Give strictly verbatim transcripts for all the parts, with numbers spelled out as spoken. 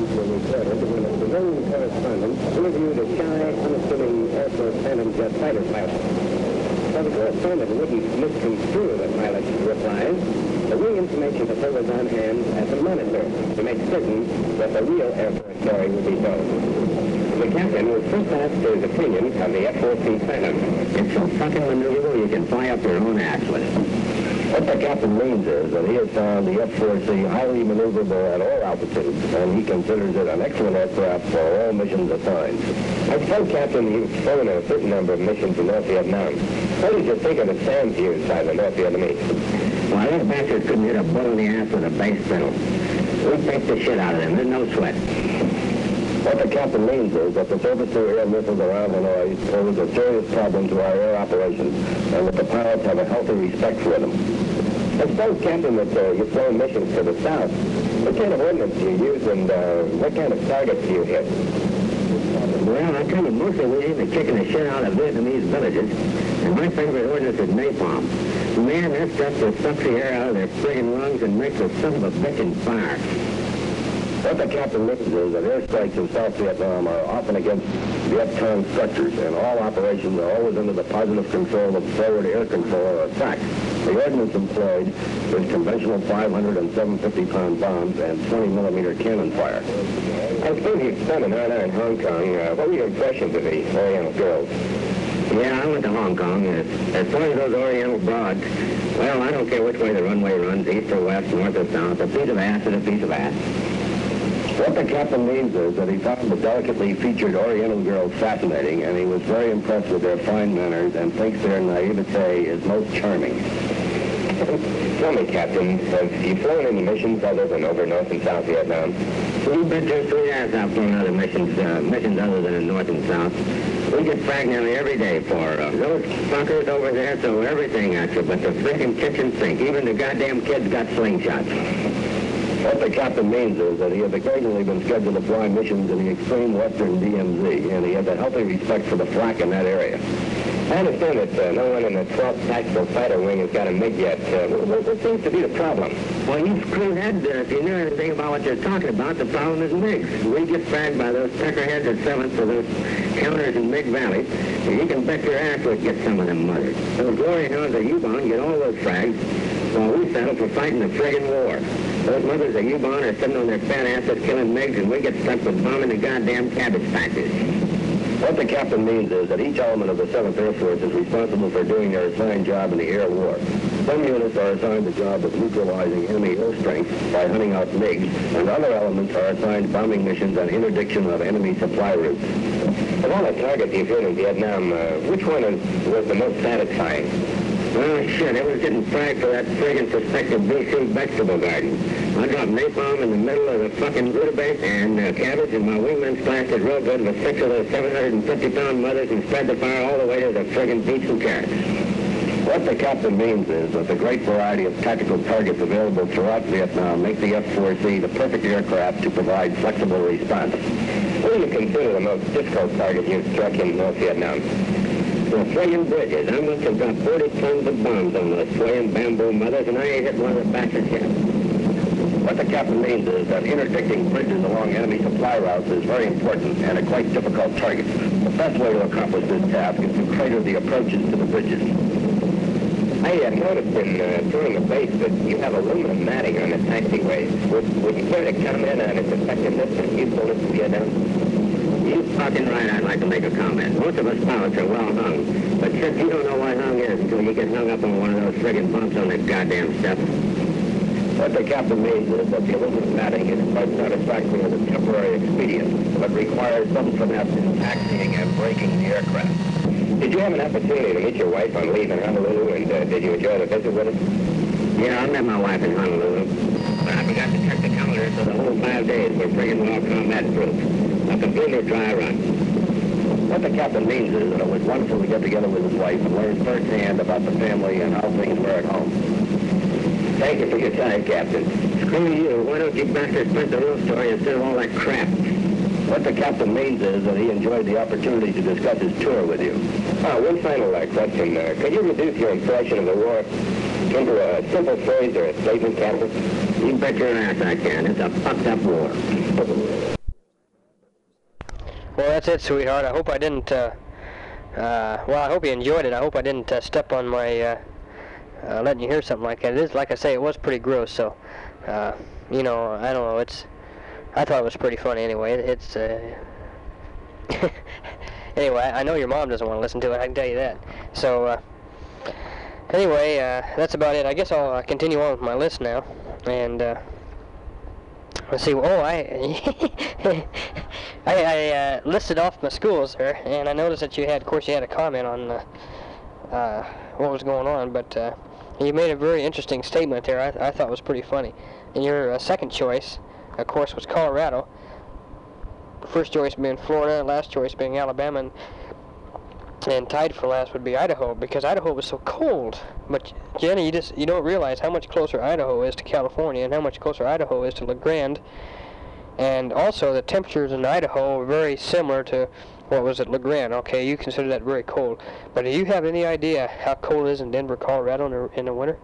were recorded when a civilian correspondent interviewed a shy, unassuming Air Force Phantom jet fighter pilot. So the correspondent wouldn't misconstrue the pilot's replies. The real information to her was on hand as a monitor to make certain that the real Air Force story would be told. The captain was first asked his opinion of the F fourteen Phantom. It's so fucking maneuverable you can fly up your own ass with it. What the captain means is that he has found the F four C highly maneuverable at all altitudes, and he considers it an excellent aircraft for all missions assigned. I suppose, Captain, you've flown a certain number of missions in North Vietnam. What did you think of the SAMs used by the North Vietnamese? Why, those bastards couldn't hit a bull in the ass with a base pedal. We faked the shit out of them. There's no sweat. What the captain means is that the surface-to-air missiles around Hanoi pose a serious problem to our air operations, and that the pilots have a healthy respect for them. I suppose, Captain, that uh, you've flown missions to the south. What kind of ordnance do you use, and uh, what kind of targets do you hit? Well, I tell you, mostly we aim at kicking the shit out of Vietnamese villages, and my favorite ordnance is napalm. Man, that stuff just sucks the air out of their friggin' lungs and makes a son of a bitchin' fire. What the captain means is that airstrikes in South Vietnam are often against Viet Cong structures, and all operations are always under the positive control of forward air control or attack. The ordnance employed is conventional five hundred and seven hundred fifty pound bombs and twenty millimeter cannon fire. I suppose you've spent an hour in Hong Kong. Uh, what were your impressions of the Oriental girls? Yeah, I went to Hong Kong. As, as far as those Oriental broads, well, I don't care which way the runway runs, east or west, north or south. A piece of ass is a piece of ass. What the captain means is that he found the delicately featured Oriental girls fascinating, and he was very impressed with their fine manners and thinks their naivete is most charming. Tell me, Captain, have you flown any missions other than over North and South Vietnam? You bet your sweet ass I've flown other missions, uh, missions other than in North and South. We get fragged nearly every day for uh, those fuckers over there throw everything at you, but the frickin' kitchen sink. Even the goddamn kids got slingshots. What the captain means is that he has occasionally been scheduled to fly missions in the extreme western D M Z, and he has a healthy respect for the flak in that area. I understand that uh, no one in the twelfth Tactical Fighter Wing has got a MiG yet. Uh, what, what seems to be the problem? Well, you screwhead, uh, if you knew anything about what you're talking about, the problem is MiGs. We get fragged by those peckerheads at seventh for those counters in MiG Valley, and you can bet your ass we'd get some of them mothers. Those glory hounds of U-Bahn get all those frags, while we settle for fighting the friggin' war. Those mothers of U-Bahn are sitting on their fat asses killing MiGs, and we get stuck with bombing the goddamn cabbage patches. What the captain means is that each element of the seventh Air Force is responsible for doing their assigned job in the air war. Some units are assigned the job of neutralizing enemy air strength by hunting out MiGs, and other elements are assigned bombing missions and interdiction of enemy supply routes. Of all the targets you've hit in Vietnam, uh, which one is, was the most satisfying? Well, shit, it was getting fragged for that friggin' suspected B C vegetable garden. I dropped napalm in the middle of the fucking rutabaga and uh, cabbage, and my wingmen splashed it real good with six of those seven hundred fifty pound mothers and spread the fire all the way to the friggin' beets and carrots. What the captain means is that the great variety of tactical targets available throughout Vietnam make the F four C the perfect aircraft to provide flexible response. What do you consider the most difficult target you've struck in North Vietnam? The swaying bridges. I must have dropped forty tons of bombs on those swaying bamboo mothers, and I ain't hit one of the bastards yet. What the captain means is that interdicting bridges along enemy supply routes is very important and a quite difficult target. The best way to accomplish this task is to crater the approaches to the bridges. I uh, noticed in uh, touring the base that you have aluminum matting on the taxiways. Would, would you care to comment on its effectiveness and usefulness in Vietnam? You fucking right, I'd like to make a comment. Most of us pilots are well hung, but shit, you don't know what hung is until you get hung up on one of those friggin' bumps on the goddamn stuff. What the captain means is that the aluminum matting is quite satisfactory as a temporary expedient, but requires some finesse in taxiing and braking the aircraft. Did you have an opportunity to meet your wife on leave in Honolulu, and uh, did you enjoy the visit with her? Yeah, I met my wife in Honolulu, but I forgot to check the calendar, so the whole five days were friggin' well combat proof. A completely dry run. What the captain means is that it was wonderful to get together with his wife and learn firsthand about the family and how things were at home. Thank you for your time, Captain. Screw you. Why don't you bastards print the real story instead of all that crap? What the captain means is that he enjoyed the opportunity to discuss his tour with you. Oh, one final uh, question. Uh, could you reduce your impression of the war into a simple phrase or a statement, Captain? You bet your ass I can. It's a fucked up war. that's it, sweetheart. I hope I didn't, uh, uh, well, I hope you enjoyed it. I hope I didn't uh, step on my, uh, uh, letting you hear something like that. It is, like I say, it was pretty gross, so, uh, you know, I don't know, it's, I thought it was pretty funny anyway. It, it's, uh, anyway, I know your mom doesn't want to listen to it, I can tell you that. So, uh, anyway, uh, that's about it. I guess I'll uh, continue on with my list now, and, uh, let's see, oh, I, I, I uh, listed off my schools there, and I noticed that you had, of course, you had a comment on uh, uh, what was going on, but uh, you made a very interesting statement there. I, I thought was pretty funny. And your uh, second choice, of course, was Colorado. First choice being Florida, last choice being Alabama, and, and tied for last would be Idaho, because Idaho was so cold. But Jenny, you just you don't realize how much closer Idaho is to California, and how much closer Idaho is to La Grande. And also, the temperatures in Idaho are very similar to what was at La Grande. Okay, you consider that very cold. But do you have any idea how cold it is in Denver, Colorado in the, in the winter?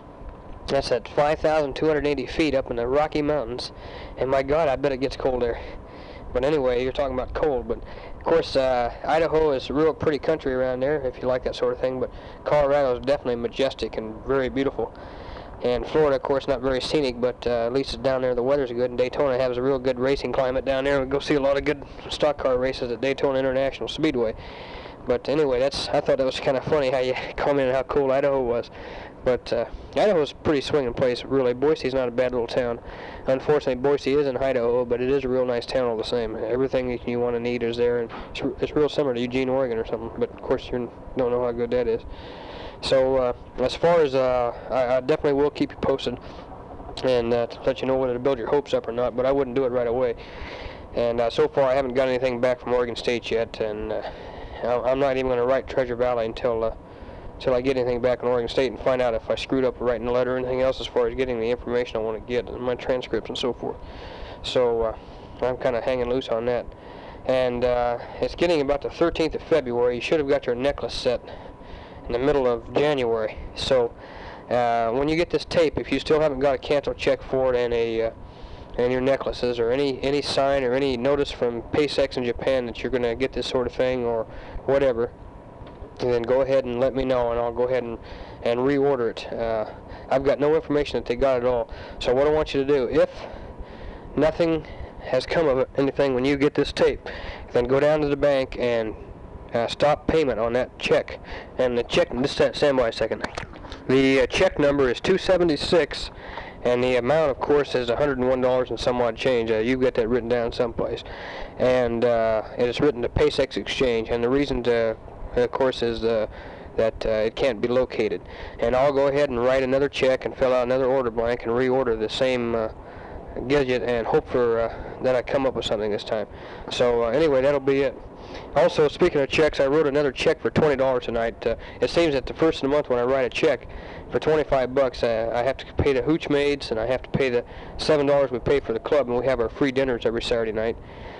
That's at five thousand two hundred eighty feet up in the Rocky Mountains. And my God, I bet it gets cold there. But anyway, you're talking about cold. But, of course, uh, Idaho is a real pretty country around there, if you like that sort of thing. But Colorado is definitely majestic and very beautiful. And Florida, of course, not very scenic, but uh, at least it's down there the weather's good. And Daytona has a real good racing climate down there. We go see a lot of good stock car races at Daytona International Speedway. But anyway, that's I thought that was kind of funny how you commented how cool Idaho was. But uh, Idaho's a pretty swinging place, really. Boise's not a bad little town. Unfortunately, Boise is in Idaho, but it is a real nice town all the same. Everything that you want to need is there, and it's, it's real similar to Eugene, Oregon or something. But of course, you don't know how good that is. So uh, as far as uh, I, I definitely will keep you posted and uh, to let you know whether to build your hopes up or not, but I wouldn't do it right away. And uh, so far I haven't got anything back from Oregon State yet, and uh, I'm not even going to write Treasure Valley until uh, until I get anything back from Oregon State and find out if I screwed up writing a letter or anything else as far as getting the information I want to get and my transcripts and so forth. So uh, I'm kind of hanging loose on that. And uh, it's getting about the thirteenth of February. You should have got your necklace set in the middle of January. So uh, when you get this tape, if you still haven't got a cancel check for it and a uh, and your necklaces or any any sign or any notice from Paysex in Japan that you're going to get this sort of thing or whatever, then go ahead and let me know, and I'll go ahead and and reorder it. Uh, I've got no information that they got it all. So what I want you to do, if nothing has come of it, anything when you get this tape, then go down to the bank and Uh, stop payment on that check. And the check, just stand by a second. The uh, check number is two seventy-six, and the amount, of course, is one hundred one dollars and some odd change. Uh, you've got that written down someplace. And uh, it is written to Paysex Exchange, and the reason, to, of course, is uh, that uh, it can't be located. And I'll go ahead and write another check and fill out another order blank and reorder the same uh, gadget and hope for uh, that I come up with something this time. So uh, anyway, that'll be it. Also, speaking of checks, I wrote another check for twenty dollars tonight. Uh, it seems that the first of the month when I write a check for twenty-five bucks, uh, I have to pay the hooch maids, and I have to pay the seven dollars we pay for the club, and we have our free dinners every Saturday night.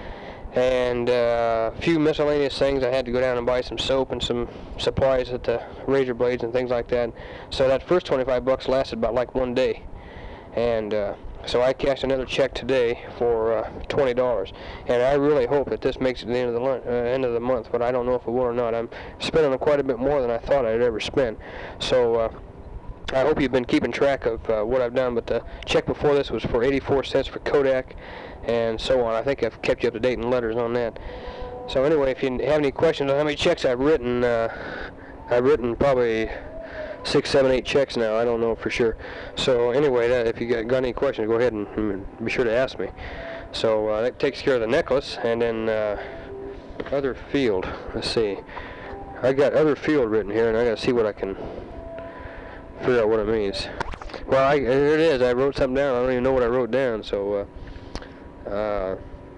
And uh, a few miscellaneous things. I had to go down and buy some soap and some supplies at the razor blades and things like that. So that first twenty-five bucks lasted about like one day. And uh, so I cashed another check today for uh, twenty dollars, and I really hope that this makes it to the end of the uh, end of the month. But I don't know if it will or not. I'm spending quite a bit more than I thought I'd ever spend. So uh, I hope you've been keeping track of uh, what I've done. But the check before this was for eighty-four cents for Kodak, and so on. I think I've kept you up to date in letters on that. So anyway, if you have any questions on how many checks I've written, uh, I've written probably six, seven, eight checks now. I don't know for sure. So anyway, that, if you got, got any questions, go ahead and, and be sure to ask me. So uh, that takes care of the necklace, and then uh, other field. Let's see. I got other field written here, and I got to see what I can figure out what it means. Well, I, here it is. I wrote something down. I don't even know what I wrote down. So uh, uh,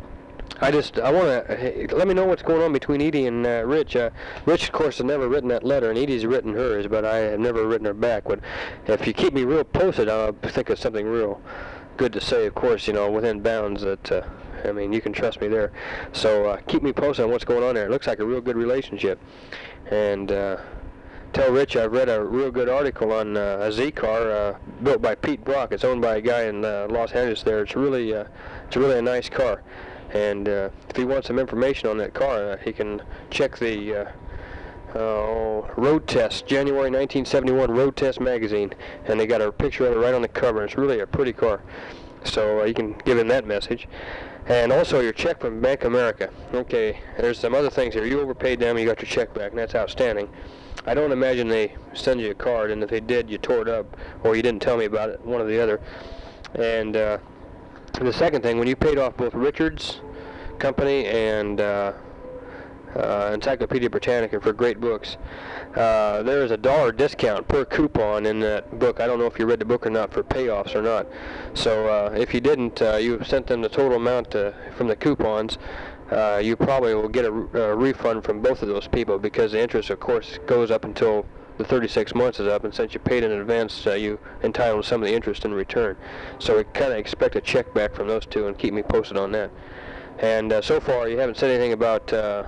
I just, I want to, hey, let me know what's going on between Edie and uh, Rich. Uh, Rich, of course, has never written that letter, and Edie's written hers, but I have never written her back. But if you keep me real posted, I'll think of something real good to say, of course, you know, within bounds that, uh, I mean, you can trust me there. So uh, keep me posted on what's going on there. It looks like a real good relationship. And uh, tell Rich I've read a real good article on uh, a Z car uh, built by Pete Brock. It's owned by a guy in uh, Los Angeles there. It's really, uh, it's really a nice car. And uh, if he wants some information on that car, uh, he can check the uh, uh, Road Test, January nineteen seventy-one Road Test magazine, and they got a picture of it right on the cover. It's really a pretty car, so uh, you can give him that message. And also your check from Bank of America. Okay, there's some other things here. You overpaid them, you got your check back, and that's outstanding. I don't imagine they send you a card, and if they did, you tore it up, or you didn't tell me about it, one or the other. And uh, the second thing, when you paid off both Richards Company and uh, uh, Encyclopedia Britannica for great books, uh, there is a dollar discount per coupon in that book. I don't know if you read the book or not for payoffs or not. So uh, if you didn't, uh, you sent them the total amount uh, from the coupons. Uh, you probably will get a, a refund from both of those people, because the interest, of course, goes up until the thirty-six months is up, and since you paid in advance, uh, you entitled some of the interest in return. So we kind of expect a check back from those two, and keep me posted on that. And uh, so far, you haven't said anything about uh,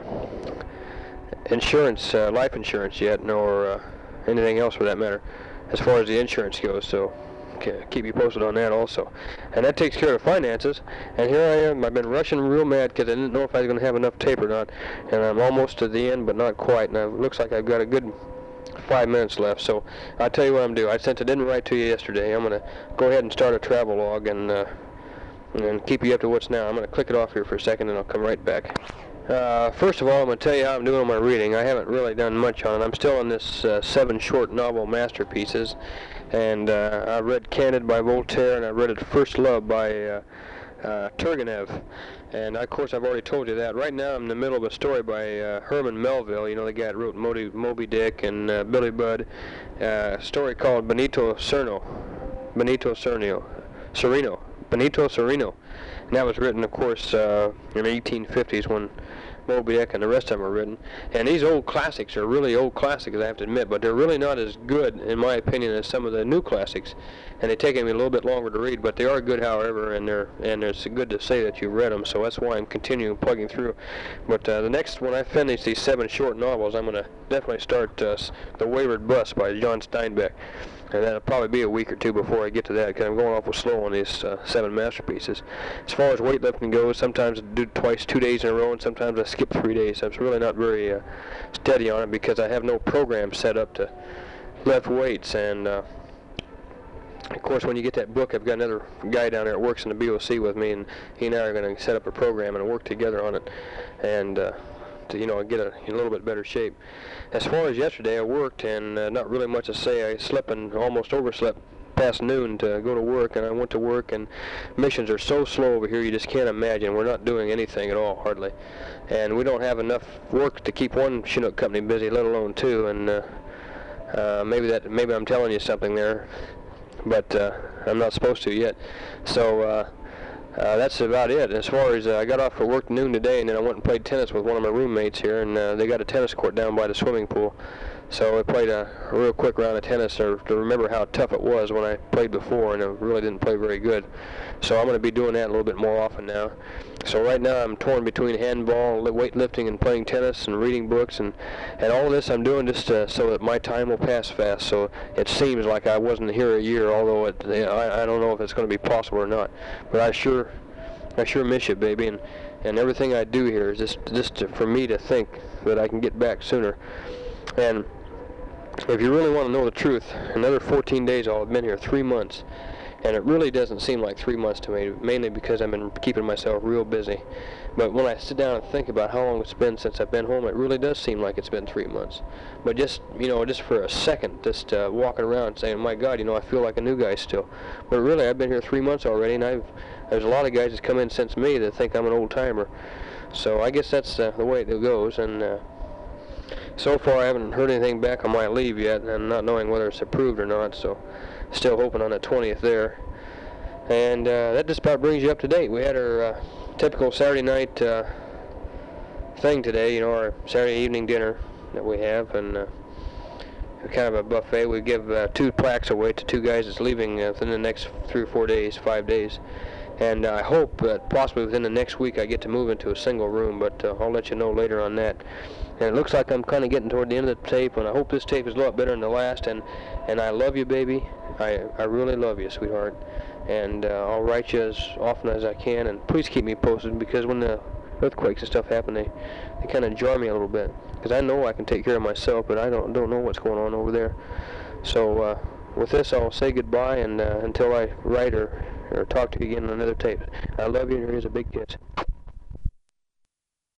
insurance, uh, life insurance yet, nor uh, anything else for that matter, as far as the insurance goes. So keep you posted on that also. And that takes care of finances. And here I am. I've been rushing real mad because I didn't know if I was going to have enough tape or not. And I'm almost to the end, but not quite. And it looks like I've got a good five minutes left. So I'll tell you what I'm doing. I, since I didn't write to you yesterday, I'm going to go ahead and start a travel log and, uh, and keep you up to what's now. I'm going to click it off here for a second, and I'll come right back. Uh, first of all, I'm going to tell you how I'm doing on my reading. I haven't really done much on it. I'm still on this uh, seven short novel masterpieces. And uh, I read Candid by Voltaire, and I read it First Love by uh, uh, Turgenev. And of course, I've already told you that. Right now, I'm in the middle of a story by uh, Herman Melville. You know, the guy that wrote Moby, Moby Dick and uh, Billy Budd. Uh, a story called Benito Cerno. Benito Cerno. Sereno. Benito Sereno. And that was written, of course, uh, in the eighteen fifties when Moby Dick and the rest of them were written. And these old classics are really old classics, I have to admit, but they're really not as good, in my opinion, as some of the new classics. And they take me a little bit longer to read, but they are good, however, and they're and it's good to say that you read them. So that's why I'm continuing plugging through. But uh, the next, when I finish these seven short novels, I'm going to definitely start uh, The Wayward Bus by John Steinbeck. And that'll probably be a week or two before I get to that, because I'm going awful slow on these uh, seven masterpieces. As far as weightlifting goes, sometimes I do twice, two days in a row, and sometimes I skip three days. I'm really not very uh, steady on it because I have no program set up to lift weights. And uh, of course, when you get that book, I've got another guy down there that works in the B O C with me, and he and I are going to set up a program and work together on it, and uh, to, you know, get a, a little bit better shape. As far as yesterday, I worked, and uh, not really much to say. I slept and almost overslept past noon to go to work, and I went to work, and missions are so slow over here you just can't imagine. We're not doing anything at all, hardly. And we don't have enough work to keep one Chinook company busy, let alone two. And uh, uh, maybe that maybe I'm telling you something there, but uh, I'm not supposed to yet. So uh, Uh, that's about it. As far as uh, I got off for work noon today, and then I went and played tennis with one of my roommates here, and uh, they got a tennis court down by the swimming pool. So I played a, a real quick round of tennis to, to remember how tough it was when I played before, and I really didn't play very good. So I'm going to be doing that a little bit more often now. So right now I'm torn between handball, weightlifting, and playing tennis, and reading books, and, and all of this I'm doing just uh, so that my time will pass fast. So it seems like I wasn't here a year, although it, you know, I, I don't know if it's going to be possible or not. But I sure, I sure miss you, baby, and and everything I do here is just just to, for me to think that I can get back sooner. And if you really want to know the truth, another fourteen days I'll have been here, three months. And it really doesn't seem like three months to me, mainly because I've been keeping myself real busy. But when I sit down and think about how long it's been since I've been home, it really does seem like it's been three months. But just, you know, just for a second, just uh, walking around saying, my God, you know, I feel like a new guy still. But really, I've been here three months already, and I've there's a lot of guys that's come in since me that think I'm an old-timer. So I guess that's uh, the way it goes. And uh, so far, I haven't heard anything back on my leave yet, and not knowing whether it's approved or not. So still hoping on the twentieth there. And uh, that just about brings you up to date. We had our uh, typical Saturday night uh, thing today, you know, our Saturday evening dinner that we have, and uh, kind of a buffet. We give uh, two plaques away to two guys that's leaving uh, within the next three or four days, five days. And I hope that possibly within the next week I get to move into a single room, but uh, I'll let you know later on that. And it looks like I'm kind of getting toward the end of the tape, and I hope this tape is a lot better than the last. And, and I love you, baby. I, I really love you, sweetheart. And uh, I'll write you as often as I can, and please keep me posted, because when the earthquakes and stuff happen, they, they kind of jar me a little bit. Because I know I can take care of myself, but I don't, don't know what's going on over there. So uh, with this, I'll say goodbye, and uh, until I write or, or talk to you again on another tape. I love you, and here's a big kiss.